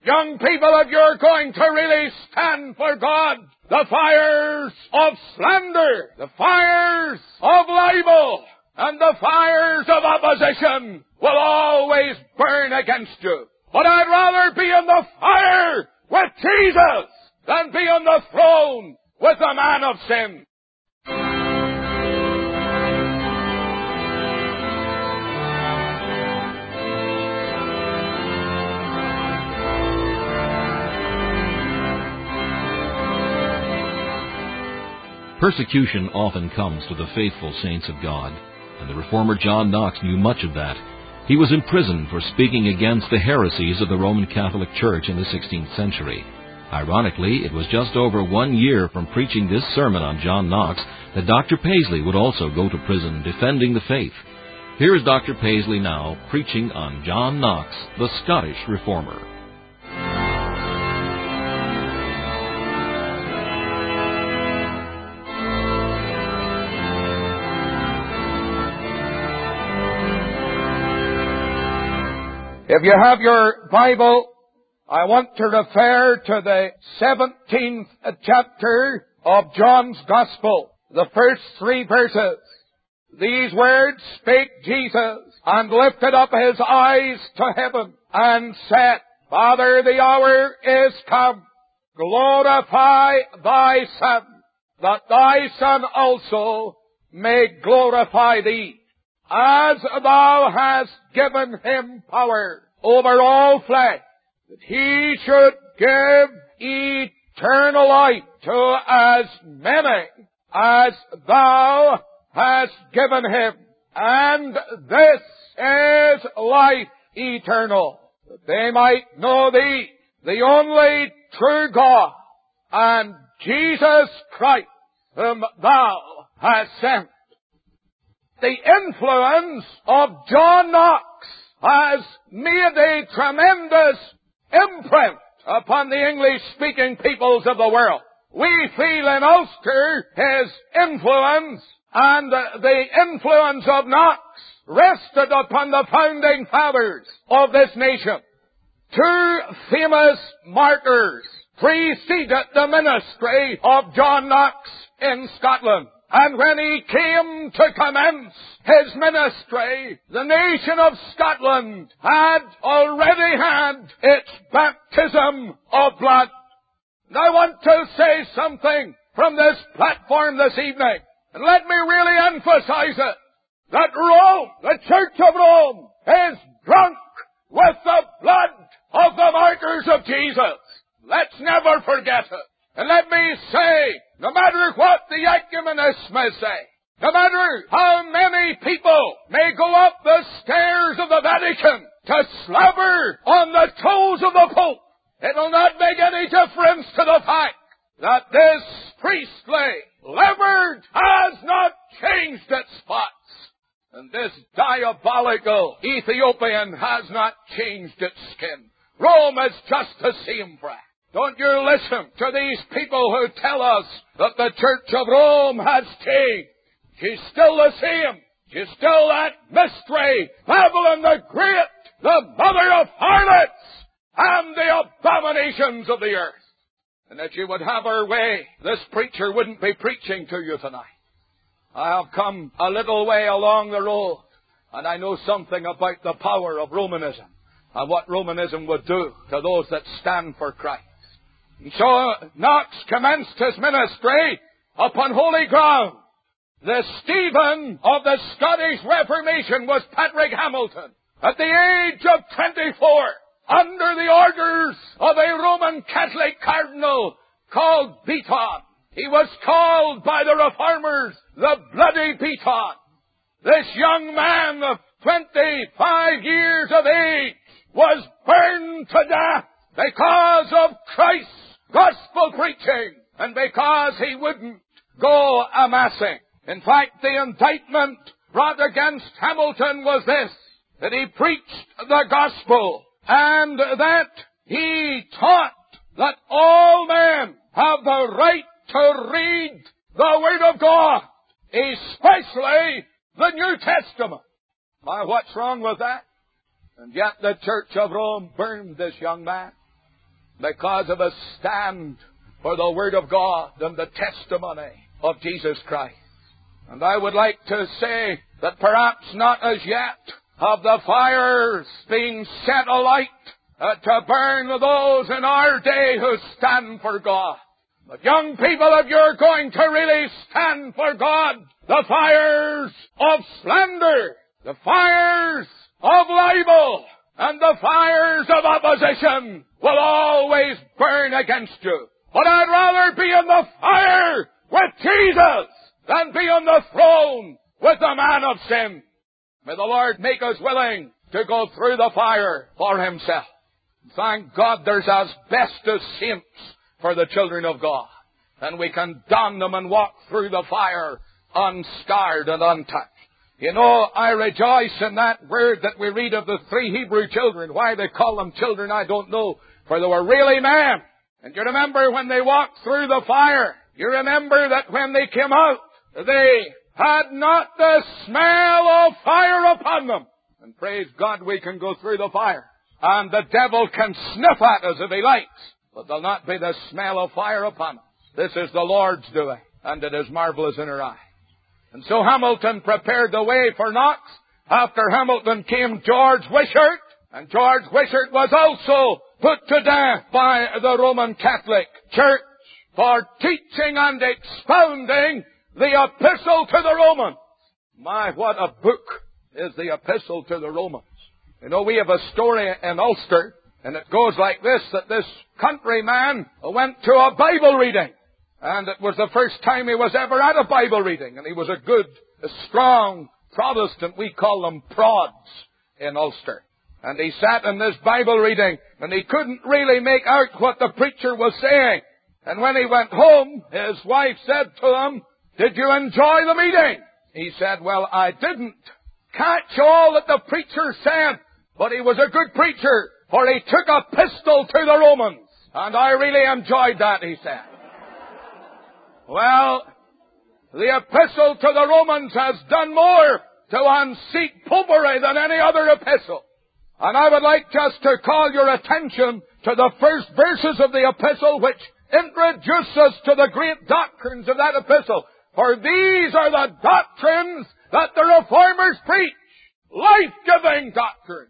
Young people, if you're going to really stand for God, the fires of slander, the fires of libel, and the fires of opposition will always burn against you. But I'd rather be in the fire with Jesus than be on the throne with the man of sin. Persecution often comes to the faithful saints of God, and the reformer John Knox knew much of that. He was imprisoned for speaking against the heresies of the Roman Catholic Church in the 16th century. Ironically, it was just over 1 year from preaching this sermon on John Knox that Dr. Paisley would also go to prison defending the faith. Here is Dr. Paisley now preaching on John Knox, the Scottish reformer. If you have your Bible, I want to refer to the 17th chapter of John's Gospel, the first 3 verses. These words spake Jesus, and lifted up his eyes to heaven, and said, Father, the hour is come. Glorify thy Son, that thy Son also may glorify thee, as thou hast given him power over all flesh, that he should give eternal life to as many as thou hast given him. And this is life eternal, that they might know thee, the only true God, and Jesus Christ, whom thou hast sent. The influence of John Knox has made a tremendous imprint upon the English-speaking peoples of the world. We feel in Ulster his influence, and the influence of Knox rested upon the founding fathers of this nation. 2 famous martyrs preceded the ministry of John Knox in Scotland. And when he came to commence his ministry, the nation of Scotland had already had its baptism of blood. And I want to say something from this platform this evening, and let me really emphasize it, that Rome, the Church of Rome, is drunk with the blood of the martyrs of Jesus. Let's never forget it. And let me say, no matter what the ecumenists may say, no matter how many people may go up the stairs of the Vatican to slobber on the toes of the Pope, it will not make any difference to the fact that this priestly leopard has not changed its spots, and this diabolical Ethiopian has not changed its skin. Rome is just the same, friend. Don't you listen to these people who tell us that the Church of Rome has changed. She's still the same. She's still that mystery, Babylon the Great, the mother of harlots and the abominations of the earth. And if you would have her way, this preacher wouldn't be preaching to you tonight. I have come a little way along the road, and I know something about the power of Romanism and what Romanism would do to those that stand for Christ. And so Knox commenced his ministry upon holy ground. The Stephen of the Scottish Reformation was Patrick Hamilton. At the age of 24, under the orders of a Roman Catholic cardinal called Beaton, he was called by the Reformers the Bloody Beaton. This young man of 25 years of age was burned to death because of Christ's gospel preaching and because he wouldn't go a-massing. In fact, the indictment brought against Hamilton was this, that he preached the gospel and that he taught that all men have the right to read the Word of God, especially the New Testament. Why, what's wrong with that? And yet the Church of Rome burned this young man. because of a stand for the Word of God and the testimony of Jesus Christ. And I would like to say that perhaps not as yet have the fires been set alight to burn those in our day who stand for God. But young people, if you're going to really stand for God, the fires of slander, the fires of libel, and the fires of opposition will always burn against you. But I'd rather be in the fire with Jesus than be on the throne with the man of sin. May the Lord make us willing to go through the fire for Himself. Thank God there's asbestos saints for the children of God. And we can don them and walk through the fire unscarred and untouched. You know, I rejoice in that word that we read of the 3 Hebrew children. Why they call them children, I don't know. For they were really men. And you remember when they walked through the fire. You remember that when they came out, they had not the smell of fire upon them. And praise God, we can go through the fire. And the devil can sniff at us if he likes. But there'll not be the smell of fire upon us. This is the Lord's doing. And it is marvelous in our eye. And so Hamilton prepared the way for Knox. After Hamilton came George Wishart. And George Wishart was also put to death by the Roman Catholic Church for teaching and expounding the Epistle to the Romans. My, what a book is the Epistle to the Romans. You know, we have a story in Ulster, and it goes like this, that this countryman went to a Bible reading. And it was the first time he was ever at a Bible reading. And he was a good, a strong Protestant. We call them prods in Ulster. And he sat in this Bible reading, and he couldn't really make out what the preacher was saying. And when he went home, his wife said to him, "Did you enjoy the meeting?" He said, "Well, I didn't catch all that the preacher said, but he was a good preacher, for he took a pistol to the Romans. And I really enjoyed that," he said. Well, the Epistle to the Romans has done more to unseat popery than any other epistle. And I would like just to call your attention to the first verses of the epistle, which introduce us to the great doctrines of that epistle. For these are the doctrines that the Reformers preach. Life-giving doctrines.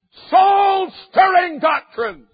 Soul-stirring doctrines.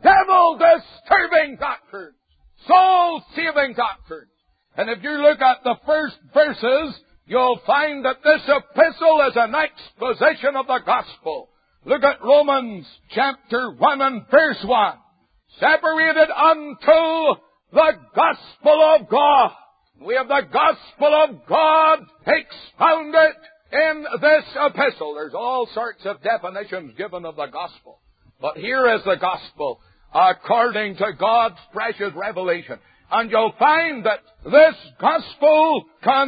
Devil-disturbing doctrines. Soul-saving doctrines. And if you look at the first verses, you'll find that this epistle is an exposition of the gospel. Look at Romans chapter 1 and verse 1. Separated unto the gospel of God. We have the gospel of God expounded in this epistle. There's all sorts of definitions given of the gospel. But here is the gospel according to God's precious revelation. And you'll find that this gospel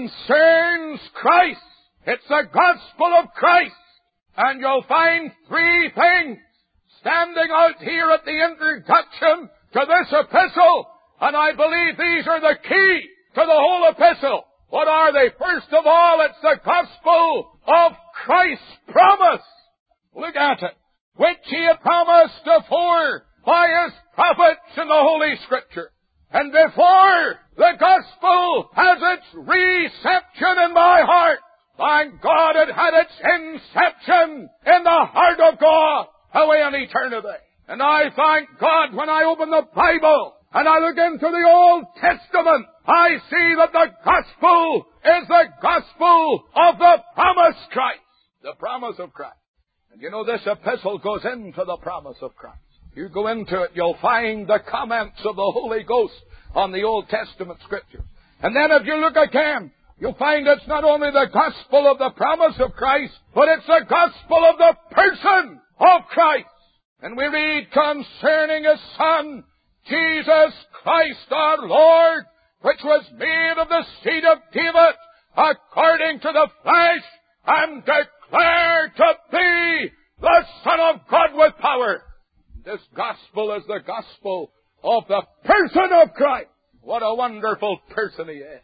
concerns Christ. It's the gospel of Christ. And you'll find 3 things standing out here at the introduction to this epistle. And I believe these are the key to the whole epistle. What are they? First of all, it's the gospel of Christ's promise. Look at it. Which He had promised afore by His prophets in the Holy Scripture. And before the gospel has its reception in my heart, thank God it had its inception in the heart of God away in eternity. And I thank God when I open the Bible and I look into the Old Testament, I see that the gospel is the gospel of the promised Christ. The promise of Christ. And you know, this epistle goes into the promise of Christ. You go into it, you'll find the comments of the Holy Ghost on the Old Testament Scriptures. And then if you look again, you'll find it's not only the gospel of the promise of Christ, but it's the gospel of the person of Christ. And we read concerning His Son, Jesus Christ our Lord, which was made of the seed of David, according to the flesh, and declared to be the Son of God with power. This gospel is the gospel of the person of Christ. What a wonderful person He is.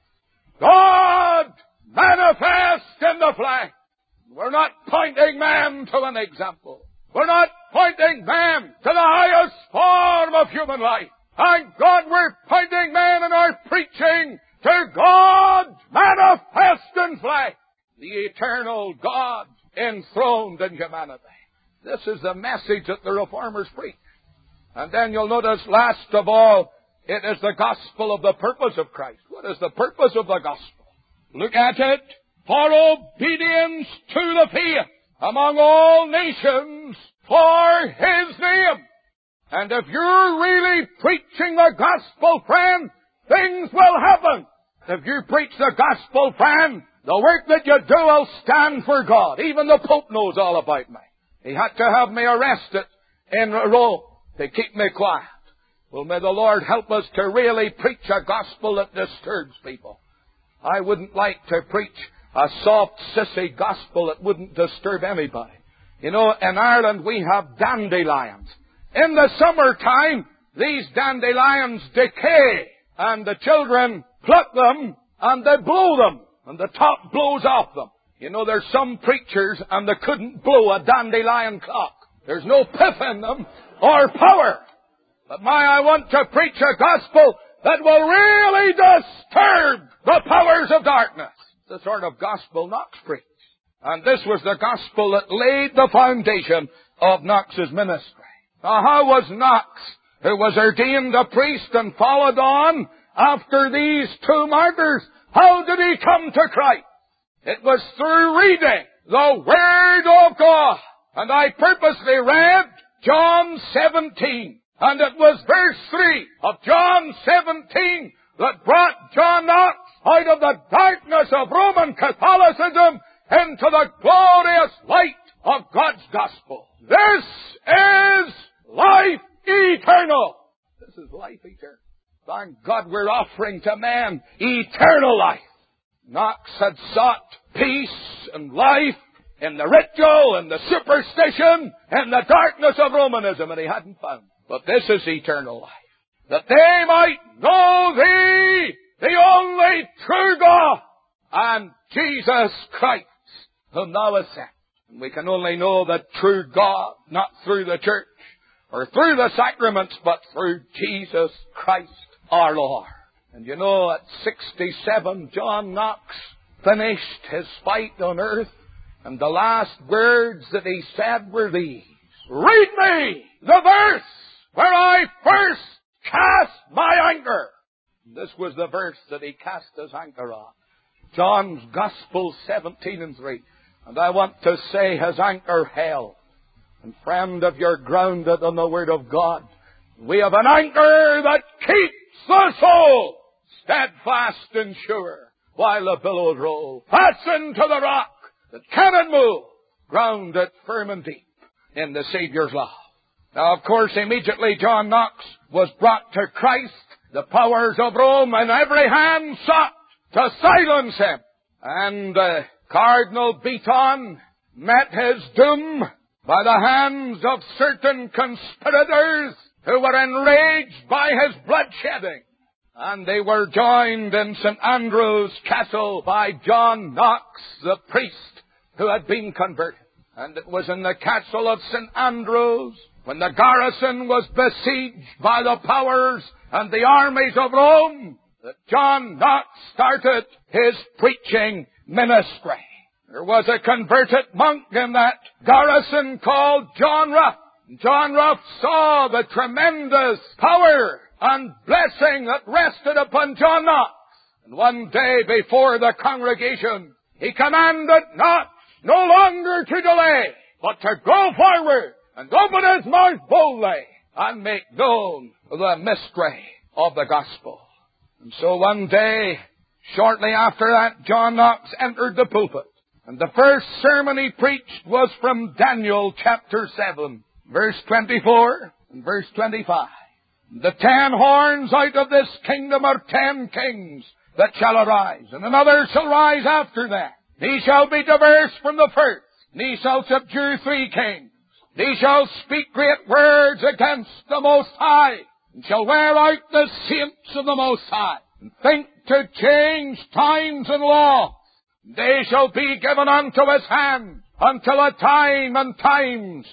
God manifest in the flesh. We're not pointing man to an example. We're not pointing man to the highest form of human life. Thank God we're pointing men in our preaching to God manifest in flesh, the eternal God enthroned in humanity. This is the message that the Reformers preach. And then you'll notice, last of all, it is the gospel of the purpose of Christ. What is the purpose of the gospel? Look at it. For obedience to the faith among all nations for His name. And if you're really preaching the gospel, friend, things will happen. If you preach the gospel, friend, the work that you do will stand for God. Even the Pope knows all about me. He had to have me arrested in Rome to keep me quiet. Well, may the Lord help us to really preach a gospel that disturbs people. I wouldn't like to preach a soft, sissy gospel that wouldn't disturb anybody. You know, in Ireland we have dandelions. In the summertime, these dandelions decay, and the children pluck them, and they blow them, and the top blows off them. You know, there's some preachers, and they couldn't blow a dandelion clock. There's no pith in them, or power. But I want to preach a gospel that will really disturb the powers of darkness. The sort of gospel Knox preached. And this was the gospel that laid the foundation of Knox's ministry. Now, how was Knox, who was ordained a priest and followed on after these two martyrs, how did he come to Christ? It was through reading the Word of God. And I purposely read John 17. And it was verse 3 of John 17 that brought John Knox out of the darkness of Roman Catholicism into the glorious light of God's gospel. This is life eternal. This is life eternal. Thank God we're offering to man eternal life. Knox had sought peace and life in the ritual and the superstition and the darkness of Romanism, and he hadn't found it. But this is eternal life. That they might know Thee, the only true God, and Jesus Christ, whom Thou hast sent. And we can only know the true God, not through the church, or through the sacraments, but through Jesus Christ our Lord. And you know, at 67, John Knox finished his fight on earth, and the last words that he said were these: "Read me the verse where I first cast my anchor." This was the verse that he cast his anchor on. John's Gospel 17:3. And I want to say his anchor held. And friend, if you're grounded on the Word of God, we have an anchor that keeps the soul steadfast and sure while the billows roll. Fastened to the rock that cannot move, grounded firm and deep in the Saviour's love. Now, of course, immediately John Knox was brought to Christ. The powers of Rome in every hand sought to silence him. And Cardinal Beaton met his doom by the hands of certain conspirators who were enraged by his bloodshedding. And they were joined in St. Andrew's Castle by John Knox, the priest who had been converted. And it was in the Castle of St. Andrew's, when the garrison was besieged by the powers and the armies of Rome, that John Knox started his preaching ministry. There was a converted monk in that garrison called John Ruff. John Ruff saw the tremendous power and blessing that rested upon John Knox. And one day before the congregation, he commanded Knox no longer to delay, but to go forward and open his mouth boldly and make known the mystery of the gospel. And so one day, shortly after that, John Knox entered the pulpit. And the first sermon he preached was from Daniel chapter 7, verse 24 and verse 25. The 10 horns out of this kingdom are 10 kings that shall arise, and another shall rise after them. He shall be diverse from the first, and he shall subdue 3 kings. He shall speak great words against the Most High, and shall wear out the saints of the Most High, and think to change times and laws. They shall be given unto his hand until a time and times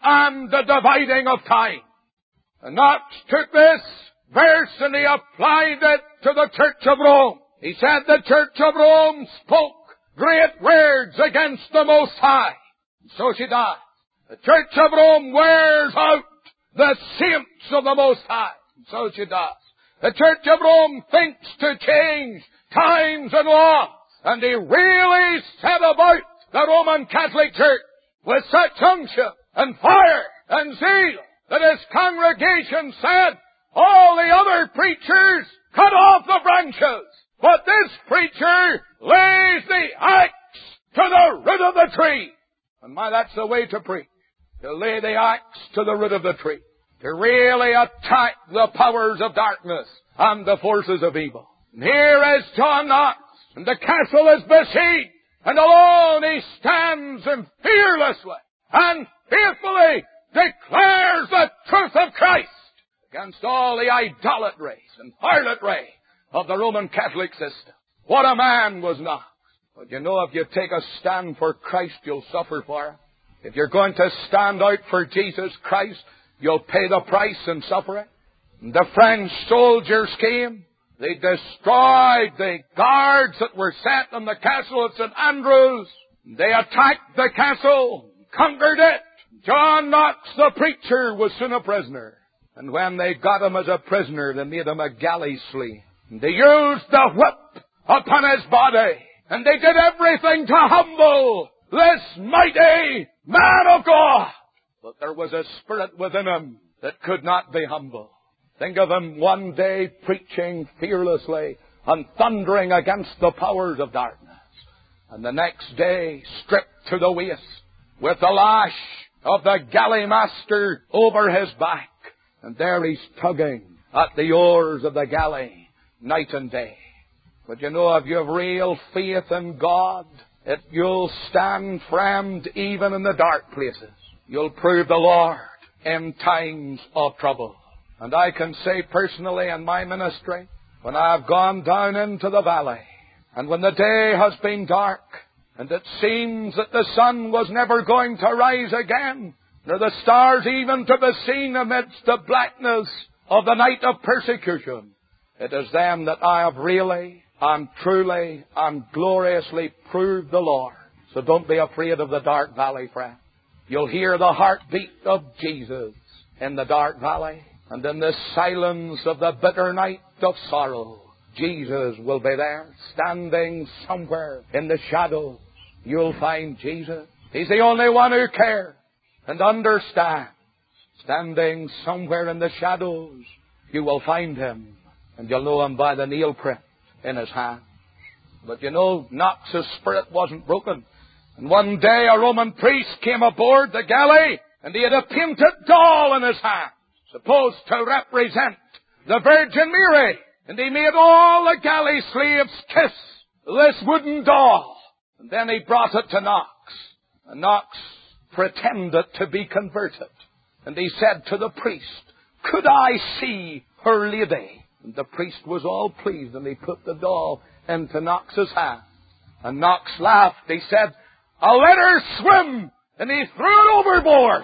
and the dividing of time. And Knox took this verse and he applied it to the Church of Rome. He said the Church of Rome spoke great words against the Most High. And so she does. The Church of Rome wears out the saints of the Most High. And so she does. The Church of Rome thinks to change times and laws. And he really set about the Roman Catholic Church with such unction and fire and zeal that his congregation said, all the other preachers cut off the branches, but this preacher lays the axe to the root of the tree. And that's the way to preach. To lay the axe to the root of the tree. To really attack the powers of darkness and the forces of evil. And here is John Knox, and the castle is besieged, and alone he stands and fearlessly and faithfully declares the truth of Christ against all the idolatries and harlotry of the Roman Catholic system. What a man was Knox. But you know, if you take a stand for Christ, you'll suffer for it. If you're going to stand out for Jesus Christ, you'll pay the price and suffer it. And the French soldiers came. They destroyed the guards that were set in the castle of St. Andrews. They attacked the castle, conquered it. John Knox, the preacher, was soon a prisoner. And when they got him as a prisoner, they made him a galley slave. And they used the whip upon his body. And they did everything to humble this mighty man of God. But there was a spirit within him that could not be humbled. Think of him one day preaching fearlessly and thundering against the powers of darkness. And the next day stripped to the waist with the lash of the galley master over his back. And there he's tugging at the oars of the galley night and day. But you know, if you have real faith in God, you'll stand framed even in the dark places. You'll prove the Lord in times of trouble. And I can say personally in my ministry, when I have gone down into the valley, and when the day has been dark, and it seems that the sun was never going to rise again, nor the stars even to be seen amidst the blackness of the night of persecution, it is then that I have really and truly and gloriously proved the Lord. So don't be afraid of the dark valley, friend. You'll hear the heartbeat of Jesus in the dark valley. And in the silence of the bitter night of sorrow, Jesus will be there, standing somewhere in the shadows. You'll find Jesus. He's the only one who cares and understands. Standing somewhere in the shadows, you will find Him. And you'll know Him by the nail print in His hand. But you know, Knox's spirit wasn't broken. And one day a Roman priest came aboard the galley, and he had a painted doll in his hand, supposed to represent the Virgin Mary. And he made all the galley slaves kiss this wooden doll. And then he brought it to Knox. And Knox pretended to be converted. And he said to the priest, "Could I see Her Lady?" And the priest was all pleased, and he put the doll into Knox's hand. And Knox laughed. He said, "I'll let her swim." And he threw it overboard.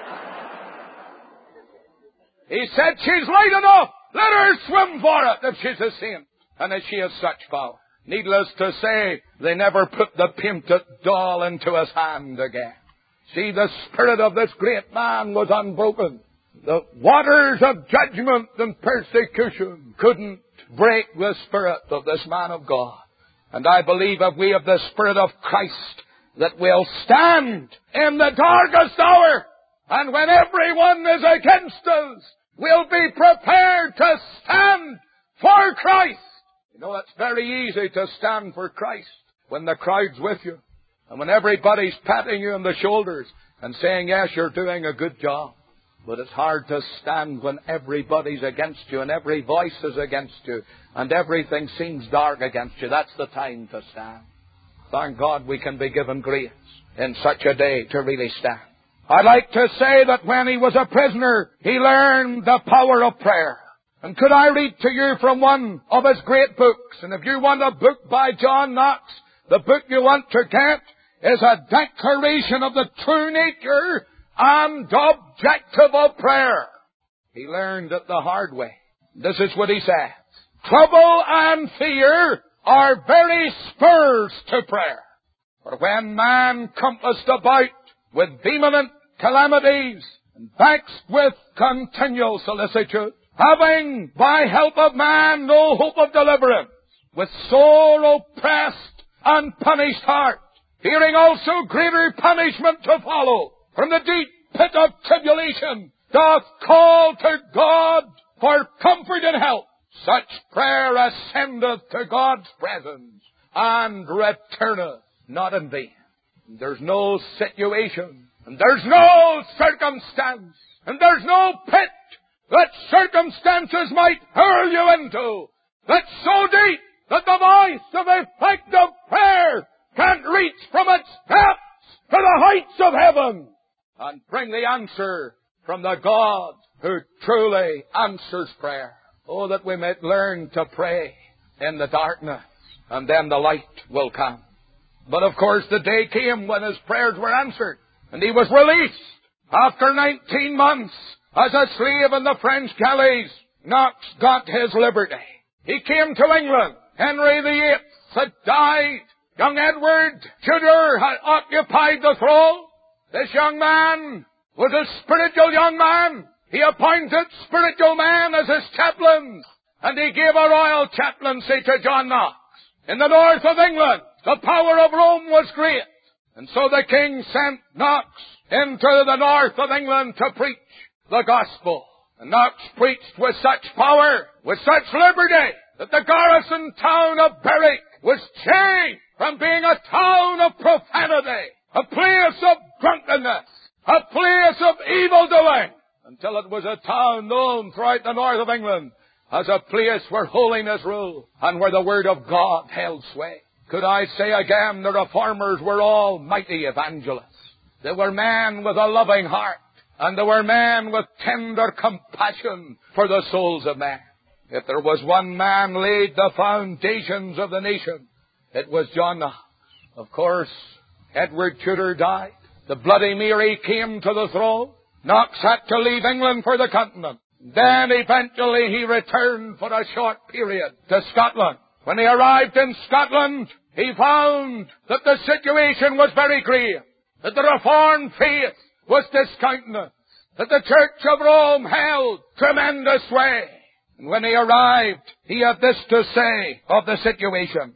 He said, "She's light enough. Let her swim for it if she's a saint, and if she has such power." Needless to say, they never put the painted doll into his hand again. See, the spirit of this great man was unbroken. The waters of judgment and persecution couldn't break the spirit of this man of God. And I believe if we have the Spirit of Christ, that we'll stand in the darkest hour. And when everyone is against us, we'll be prepared to stand for Christ. You know, it's very easy to stand for Christ when the crowd's with you. And when everybody's patting you on the shoulders and saying, "Yes, you're doing a good job." But it's hard to stand when everybody's against you and every voice is against you and everything seems dark against you. That's the time to stand. Thank God we can be given grace in such a day to really stand. I'd like to say that when he was a prisoner, he learned the power of prayer. And could I read to you from one of his great books? And if you want a book by John Knox, the book you want to get is A Declaration of the True Nature and objective of prayer. He learned it the hard way. This is what he says. Trouble and fear are very spurs to prayer. For when man compassed about with vehement calamities, and vexed with continual solicitude, having by help of man no hope of deliverance, with sore oppressed and punished heart, fearing also greater punishment to follow, from the deep pit of tribulation, doth call to God for comfort and help, such prayer ascendeth to God's presence, and returneth not in vain. There's no situation, and there's no circumstance, and there's no pit that circumstances might hurl you into that's so deep that the voice of effective prayer can't reach from its depths to the heights of heaven and bring the answer from the God who truly answers prayer. Oh, that we might learn to pray in the darkness, and then the light will come. But of course the day came when his prayers were answered, and he was released. After 19 months as a slave in the French galleys, Knox got his liberty. He came to England. Henry VIII had died. Young Edward Tudor had occupied the throne. This young man was a spiritual young man. He appointed spiritual men as his chaplains, and he gave a royal chaplaincy to John Knox. In the north of England, the power of Rome was great, and so the king sent Knox into the north of England to preach the gospel. And Knox preached with such power, with such liberty, that the garrison town of Berwick was changed from being a town of profanity, a place of drunkenness, a place of evildoing, until it was a town known throughout the north of England as a place where holiness ruled and where the Word of God held sway. Could I say again, the Reformers were all mighty evangelists. They were men with a loving heart, and they were men with tender compassion for the souls of men. If there was one man laid the foundations of the nation, it was John Knox. Of course, Edward Tudor died. The Bloody Mary came to the throne. Knox had to leave England for the continent. Then eventually he returned for a short period to Scotland. When he arrived in Scotland, he found that the situation was very grave, that the Reformed faith was discountenanced, that the Church of Rome held tremendous sway. And when he arrived, he had this to say of the situation: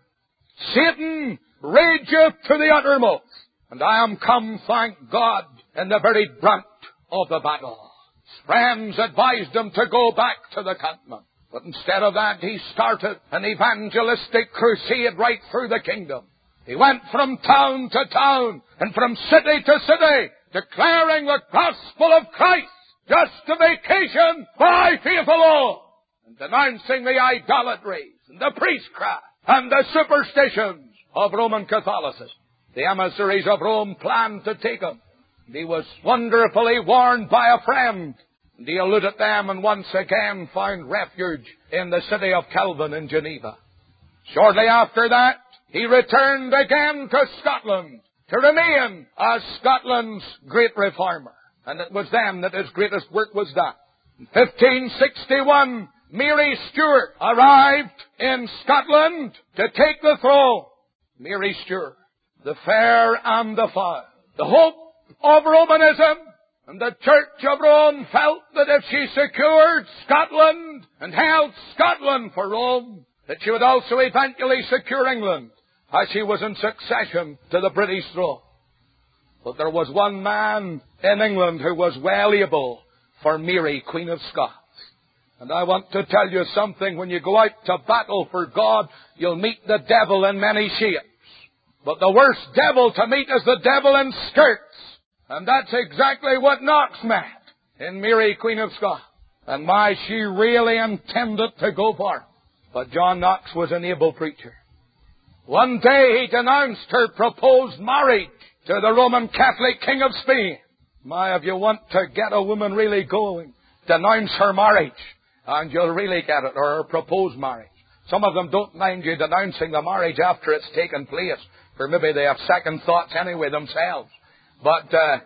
Satan rageth to the uttermost, and I am come, thank God, in the very brunt of the battle. His friends advised him to go back to the continent. But instead of that, he started an evangelistic crusade right through the kingdom. He went from town to town and from city to city, declaring the gospel of Christ, justification by faith alone, and denouncing the idolatries and the priestcraft and the superstitions of Roman Catholicism. The emissaries of Rome planned to take him. He was wonderfully warned by a friend, and he eluded them and once again found refuge in the city of Calvin in Geneva. Shortly after that, he returned again to Scotland to remain as Scotland's great reformer. And it was then that his greatest work was done. In 1561, Mary Stuart arrived in Scotland to take the throne. Mary Stuart, the fair and the foul, the hope of Romanism. And the Church of Rome felt that if she secured Scotland and held Scotland for Rome, that she would also eventually secure England, as she was in succession to the British throne. But there was one man in England who was well able for Mary, Queen of Scots. And I want to tell you something. When you go out to battle for God, you'll meet the devil in many shapes. But the worst devil to meet is the devil in skirts. And that's exactly what Knox met in Mary, Queen of Scots. And why she really intended to go for it. But John Knox was an able preacher. One day he denounced her proposed marriage to the Roman Catholic King of Spain. My, if you want to get a woman really going, denounce her marriage, and you'll really get it, or her proposed marriage. Some of them don't mind you denouncing the marriage after it's taken place, for maybe they have second thoughts anyway themselves. But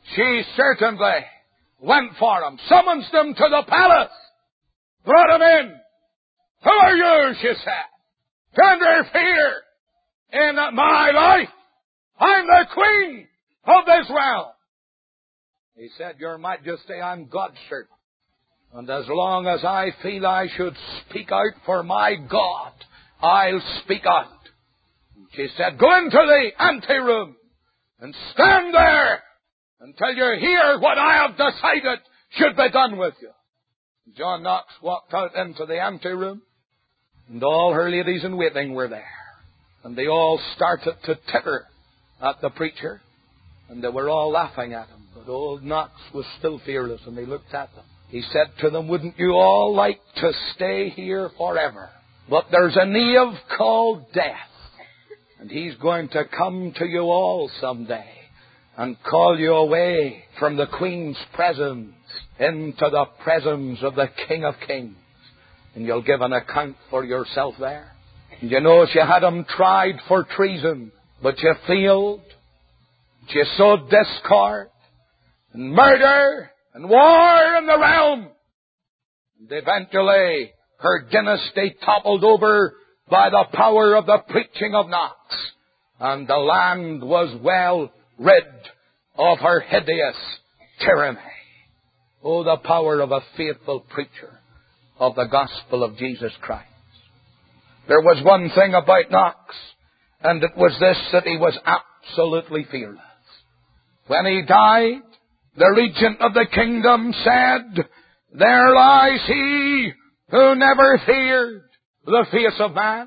She certainly went for him, summoned him to the palace, brought him in. Who are you, she said, to interfere in my life? I'm the queen of this realm. He said, Your Majesty, I'm God's servant. And as long as I feel I should speak out for my God, I'll speak out. She said, Go into the anteroom and stand there until you hear what I have decided should be done with you. John Knox walked out into the anteroom, and all her ladies in waiting were there. And they all started to titter at the preacher, and they were all laughing at him. But old Knox was still fearless, and they looked at them. He said to them, Wouldn't you all like to stay here forever? But there's a knave called death, and he's going to come to you all someday and call you away from the Queen's presence into the presence of the King of Kings. And you'll give an account for yourself there. And you know, she had him tried for treason, but she failed. She sowed discord and murder and war in the realm. And eventually, her dynasty toppled over by the power of the preaching of Knox. And the land was well rid of her hideous tyranny. Oh, the power of a faithful preacher of the gospel of Jesus Christ. There was one thing about Knox, and it was this, that he was absolutely fearless. When he died, the regent of the kingdom said, There lies he who never feared the face of man.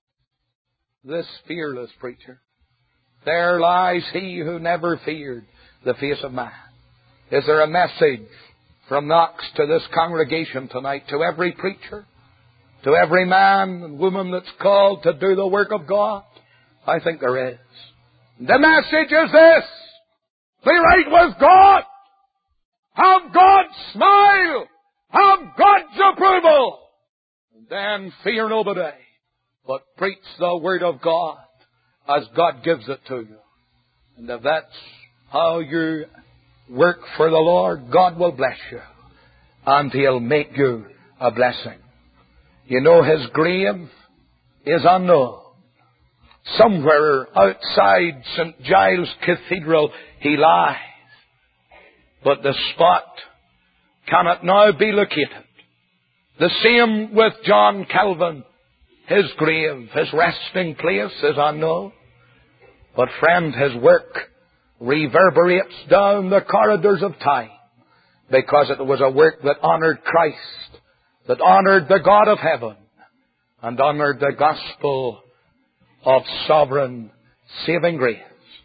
This fearless preacher. There lies he who never feared the face of man. Is there a message from Knox to this congregation tonight, to every preacher, to every man and woman that's called to do the work of God? I think there is. The message is this: be right with God. Have God's smile. Have God's approval. And then fear nobody, but preach the Word of God as God gives it to you. And if that's how you work for the Lord, God will bless you. And He'll make you a blessing. You know, His grave is unknown. Somewhere outside St. Giles Cathedral He lies. But the spot cannot now be located. The same with John Calvin. His grave, his resting place is unknown. But friend, his work reverberates down the corridors of time, because it was a work that honored Christ, that honored the God of heaven, and honored the gospel of sovereign saving grace.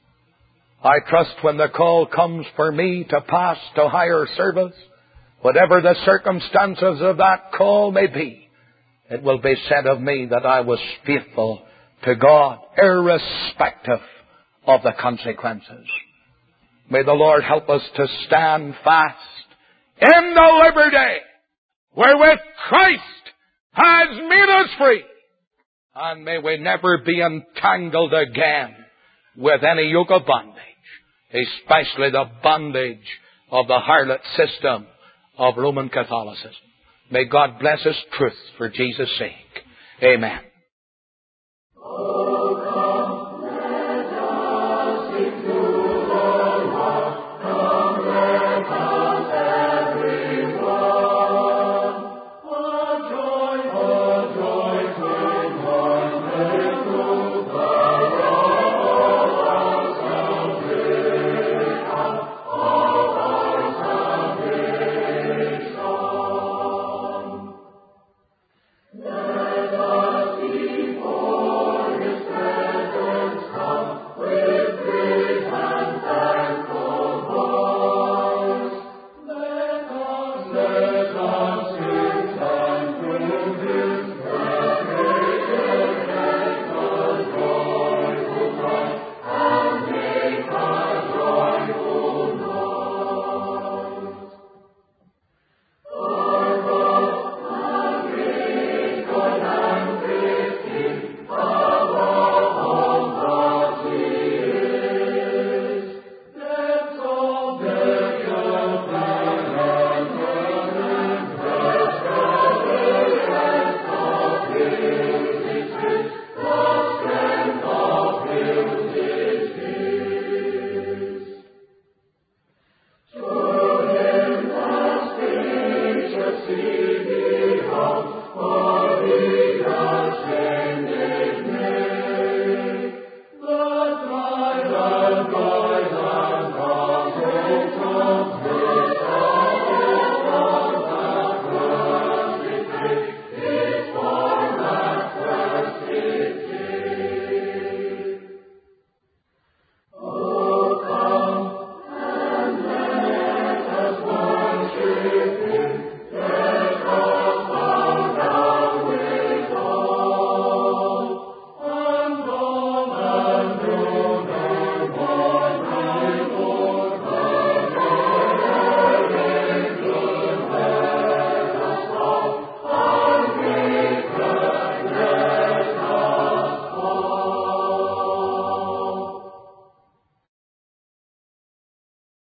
I trust when the call comes for me to pass to higher service, whatever the circumstances of that call may be, it will be said of me that I was faithful to God, irrespective of the consequences. May the Lord help us to stand fast in the liberty wherewith Christ has made us free. And may we never be entangled again with any yoke of bondage, especially the bondage of the harlot system of Roman Catholicism. May God bless His truth for Jesus' sake. Amen.